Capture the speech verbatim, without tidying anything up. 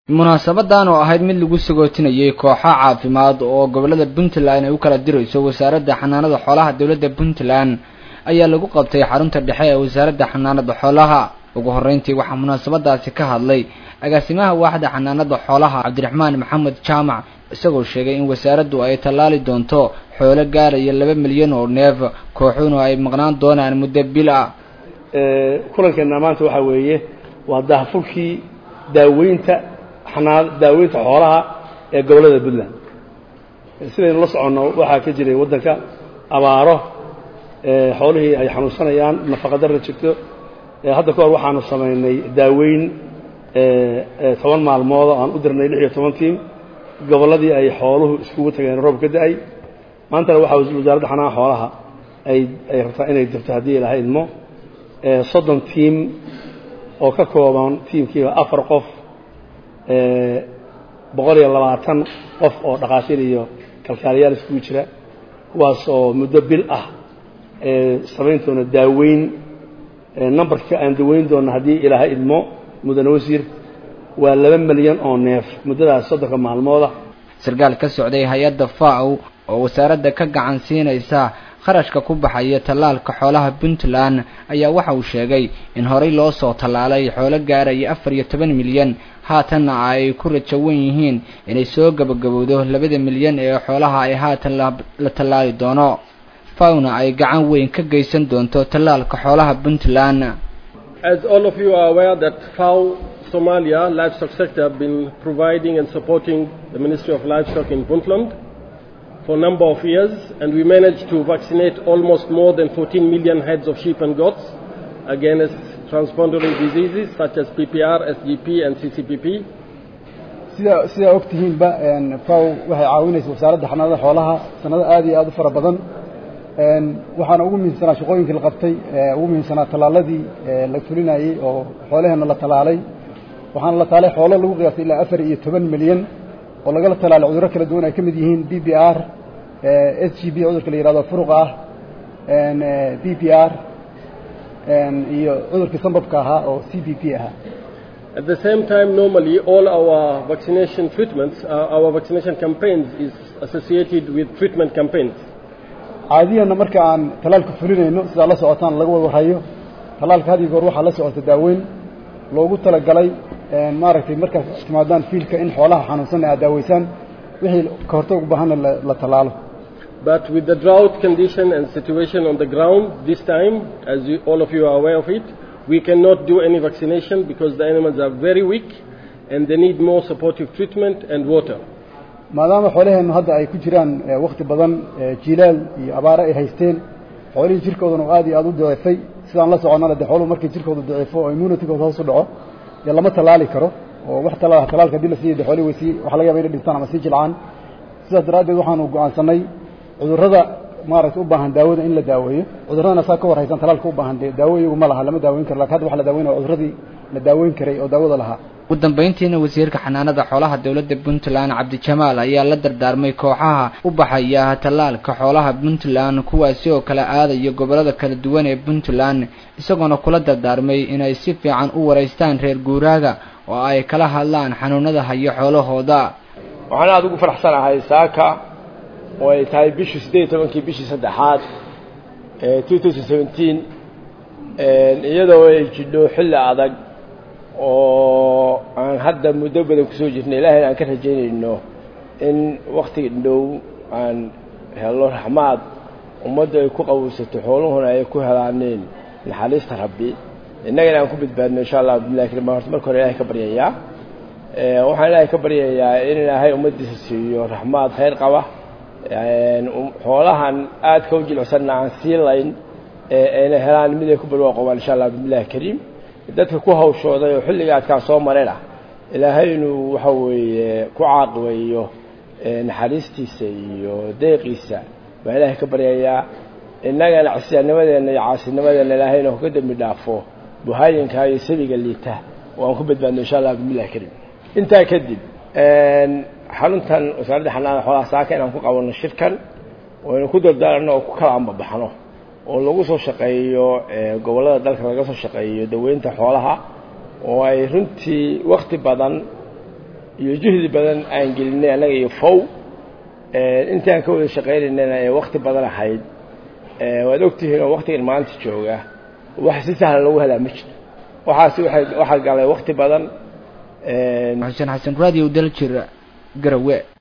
munaasabadan oo ahayd mid lagu sagootinayay kooxo caafimaad oo gobolada Puntland ay u kala dirayso wasaaradda xanaanada xoolaha dawladda Puntland ayaa lagu qabtay xarunta dhexe ee wasaaradda xanaanada xoolaha. ugu horeyntii waxa munaasabadaasi ka hadlay agaasimaha waaxda xanaanada xoolaha Cabdiraxmaan Maxamed Jaamac isagoo sheegay in wasaaraddu ay talaali doonto xoolo gaaraya laba milyan oo neef kooxuhuna ay maqnaan doonaan muddo bil ah. ee kulankeena maanta waxa weeye waa daahfurkii daaweynta xanaad daaweynta xoolaha ee gobolada Puntland. sidaynu la socono waxa ka jiray wadanka abaaro ee xoolihii ay xanuunsanayaan nafaqa darro jirto. hadda ka hor waxaanu sameynay daaweyn ee toban maalmood aan u dirnay lix iyo toban tiim goboladii ay xooluhu iskugu tageen roob ka da'ay. maanta waxa wasaaradda xanaanada xoolaha ay ay rabtaa inay dirto hadii ilaahay idmo ee soddon tiim oo ka kooban tiimkiiba afar qof ee boqol iyo labaatan qof oo dhaqaatiir iyo kalkaaliyaal iskugu jira kuwaas oo muddo bil ah ee sameyntoona daaweyn numberka aan daweyn doona hadii ilaahay idmo mudane wasiir waa laba milyan oo neef muddadaas soddonka maalmooda. sargaal ka socday hay'adda F A O oo wasaaradda ka gacan siinaysa kharashka ku baxaya talaalka xoolaha Puntland ayaa waxa uu sheegay in horey loo soo talaalay xoolo gaaraya afar iyo toban milyan haatan ay ku rajawan yihiin inay soo gabagabowdo labada milyan ee xoolaha ay haatan la talaali doono. fauna ay gacan weyn ka geysan doonto talaalka xoolaha Puntland. As all of you are aware that F A O Somalia livestock sector have been providing and supporting the Ministry of Livestock in Puntland for a number of years, and we managed to vaccinate almost more than fourteen million heads of sheep and goats against transboundary diseases such as P P R, S G P and C C P P. sida sida ogtihiin ba F A O waxay caawinaysaa wasaaradda xanaanada xoolaha sanado aad iyo aad u fara badan. een waxaan ugu miinsanaa shaqooyinka la qabtay ee ugu miinsanaa talaaladii la fulinayay oo xoolaheena la talaalay. waxaan la talaalay xoolo lagu qiyaasay ilaa afar iyo toban milyan oo laga talaalay cudurro kala duwan ay kamid yihiin B P R, S G P cudurka la yiraahdo furuq ah, een B P R, een iyo cudurka sanbabka ah oo C B P ah. At the same time, normally all our vaccination treatments, uh, our vaccination campaigns is associated with treatment campaigns. caadiyan marka aan talaalka fulinayno sida la socotaan laga wada hayo talaalka hadii goor waxa la socota daaweyn loogu tala galay een maaragtay marka timaadaan fiilka in xoolaha xanuunsan ay daaweysan wixii ka hortag u baahan la talaalo. But with the drought condition and situation on the ground this time, as you, all of you are aware of it, we cannot do any vaccination because the animals are very weak and they need more supportive treatment and water. maadaama xoolaheenu hadda ay ku jiraan waqti badan jiilaal iyo abaar ay haysteen xoolihii jirkooduna aad iyo aad u daciifay sidaan la soconaa de xooluhu markay jirkoodu daciifo oo immunity-gooda hoos u dhaco ee lama talaali karo oo wax talaal talaalka dil siiyay xooluhu wasi waxa laga yaabaa inay dhintaan ama si jilcaan. sidaas daraadeed waxaanu go'aansanay cudurrada maaragtay u baahan daawada in la daaweeyo. cudurradana saa ka war haysan talaalka u baahan daaweeyo ma laha lama daaweyn karo laakiin hadda waxa la daaweynaa cudurradii la daaweyn karay oo daawada lahaa. ugu dambeyntiina wasiirka xanaanada xoolaha dawladda Puntland Cabdijamaal ayaa la dardaarmay kooxaha u baxaya talaalka xoolaha Puntland kuwaasi oo kala aadaya gobolada kala duwan ee Puntland isagoona kula dardaarmay inay si fiican u wareystaan reer guuraaga oo ay kala hadlaan xanuunada hayo xoolahooda. waxaan aad ugu faraxsanahay saaka oo ay tahay bishii siddeed iyo tobankii bishii saddexaad ee two thousand seventeen ee iyadoo ay jidho xilli adag oo aan hadda muddo badan ku soo jirnay ilaahay aan ka rajaynayno in waqtiga dhow aan helo raxmaad ummadda ay ku qawsato xooluhuna ay ku helaaneen naxariista rabbi innagana aan ku badbaadno insha Allah billahi karim marka marka hore ilaahay ka baryayaa ee waxaan ilaahay ka baryayaa in ilaahay ummaddiisa siiyo raxmaad khayr qaba een xoolahan aad ka jilcsan aan siilayn ee ay helaan mid ay ku barwaaqo insha Allah billahi karim dadka ku hawshooday oo xilligaad ka soo mareena ilaahay inuu waxa weeye ku caaqweeyo naxariistiisa iyo deeqiisa baa ilaahay ka baryayaa innagana casiyaanimadeena iyo caasinimadeena ilaahay inuu ka dambi dhaafo buhaayinka iyo sabiga liita waan ku badbaadno insha Allah billahi karim. intaa kadib een xaruntan wasaaradda xanaanada xoolaha saaka inaan ku qabanno shirkan oo inuu ku dardaaranno oo ku kala ambabaxno oo lagu soo shaqeeyo gobolada dalka laga soo shaqeeyo daweynta xoolaha oo ay runtii waqti badan iyo juhdi badan aan gelinay anaga iyo fow intii aan ka wada shaqeynayna ee waqti badan ahayd waad ogtihiin oo waqtigan maanta jooga wax si sahlan lagu helaa ma jiro waxaasi waxay waxa galay waqti badan Xuseen Xasan Radio Daljir Garowe